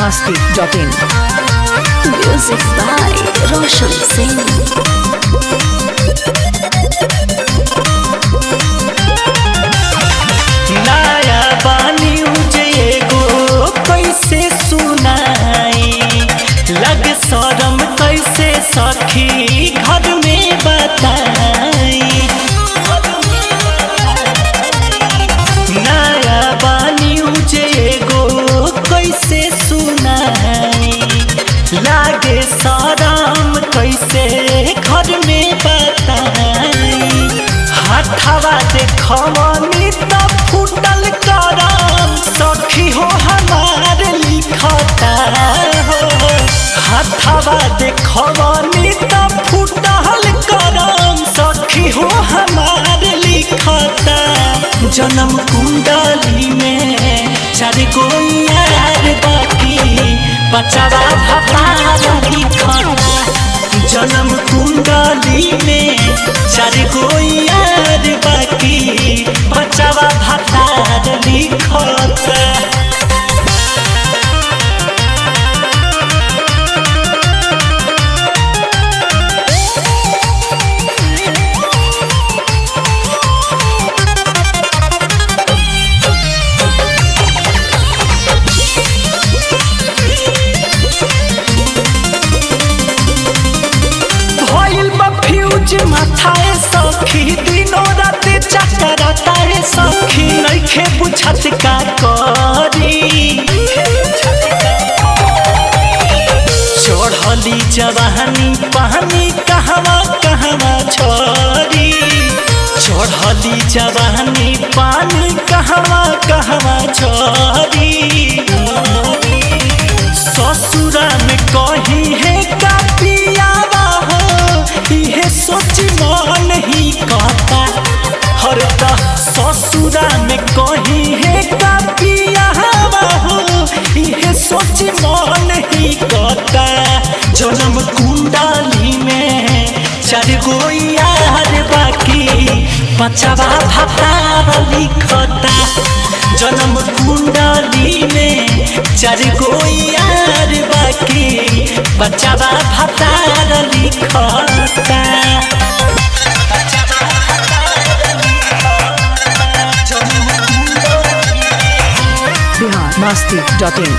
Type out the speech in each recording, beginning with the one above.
biharmasti.in. Music by Roshan Singh. नया बानी उजे एगो कैसे सुनाई लग शरम कैसे सखी घर में बताई। नया बानी उजे एगो कैसे सुनाई लागे शरम कैसे घर में बताई। हाथवा देखवनी त फूटल करम सखी हो हमार लिखता हो। हाथवा देखवनी त फूटल करम सखी हो हमार लिखता। जन्म कुंडली में चार गो यार बाकी बचावा भतार लिखता। जन्म कुंडली में चार गो यार बाकी बचावा भतार लिखता। माथाए सखी दिनों रात चकराता है सखी नइखे बुझत का करी। चढ़ली जवानी पानी कहवा कहवा छोरी। चढ़ली जवानी पानी कहवा कहवा छोरी। ससुरा में कही है का पियावा हो इहे सोची मन ही कहता। हर ससुरा में कही है का पियावा हो इहे सोची मन ही कहता। जन्म कुंडली में चार गो यार बाकी बचावा भतार लिखता। जन्म कुंडली में चार गो यार बाकी बचावा भतार लिखता। biharmasti.in.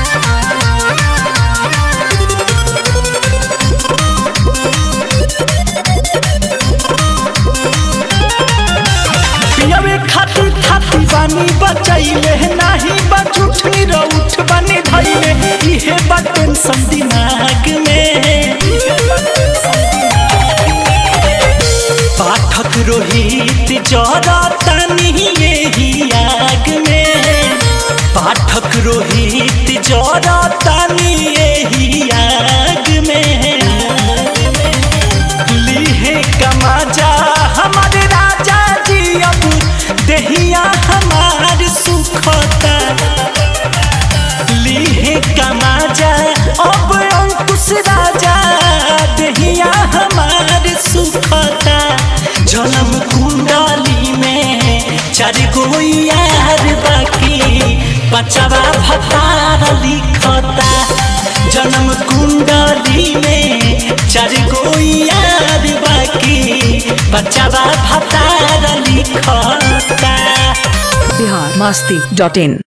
पियवे खातिर थाती बानी बचैले नाही बचुठनी रउठ बनी धैले इहे बा टेंशन दिमाग में। पाठक रोहित जरतानी यही आग में। पाठक रोहित जरतानी यही आग में। लीहे कमाजा हमारे राजा जी अब देहिया हमार सुखता। लीहे कमाजा अब अंकुश राजा देहिया हमार सुखता। जन्म कुंडली में चार गो यार बाकी बचावा भतार लिखता। जन्म कुंडली में चार गो यार बाकी बचावा भतार लिखता। biharmasti.in.